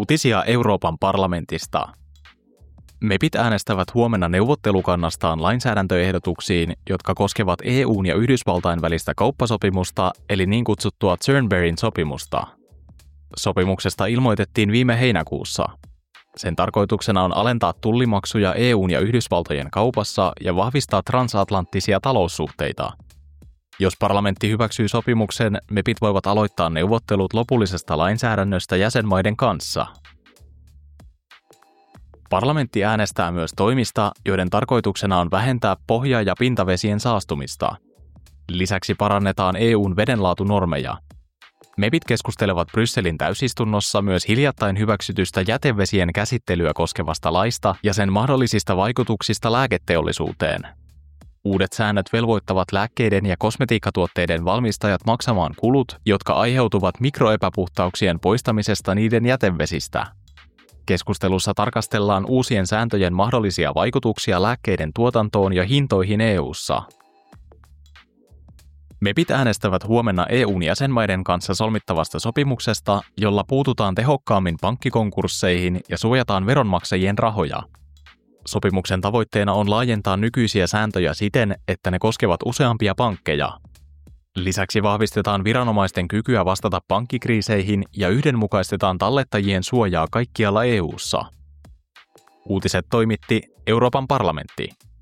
Uutisia Euroopan parlamentista. MEPit äänestävät huomenna neuvottelukannastaan lainsäädäntöehdotuksiin, jotka koskevat EU:n ja Yhdysvaltain välistä kauppasopimusta, eli niin kutsuttua Turnberryn sopimusta. Sopimuksesta ilmoitettiin viime heinäkuussa. Sen tarkoituksena on alentaa tullimaksuja EU:n ja Yhdysvaltojen kaupassa ja vahvistaa transatlanttisia taloussuhteita. Jos parlamentti hyväksyy sopimuksen, MEPit voivat aloittaa neuvottelut lopullisesta lainsäädännöstä jäsenmaiden kanssa. Parlamentti äänestää myös toimista, joiden tarkoituksena on vähentää pohja- ja pintavesien saastumista. Lisäksi parannetaan EU:n vedenlaatunormeja. MEPit keskustelevat Brysselin täysistunnossa myös hiljattain hyväksytystä jätevesien käsittelyä koskevasta laista ja sen mahdollisista vaikutuksista lääketeollisuuteen. Uudet säännöt velvoittavat lääkkeiden ja kosmetiikkatuotteiden valmistajat maksamaan kulut, jotka aiheutuvat mikroepäpuhtauksien poistamisesta niiden jätevesistä. Keskustelussa tarkastellaan uusien sääntöjen mahdollisia vaikutuksia lääkkeiden tuotantoon ja hintoihin EU:ssa. MEPit äänestävät huomenna EU:n jäsenmaiden kanssa solmittavasta sopimuksesta, jolla puututaan tehokkaammin pankkikonkursseihin ja suojataan veronmaksajien rahoja. Sopimuksen tavoitteena on laajentaa nykyisiä sääntöjä siten, että ne koskevat useampia pankkeja. Lisäksi vahvistetaan viranomaisten kykyä vastata pankkikriiseihin ja yhdenmukaistetaan tallettajien suojaa kaikkialla EU:ssa. Uutiset toimitti Euroopan parlamentti.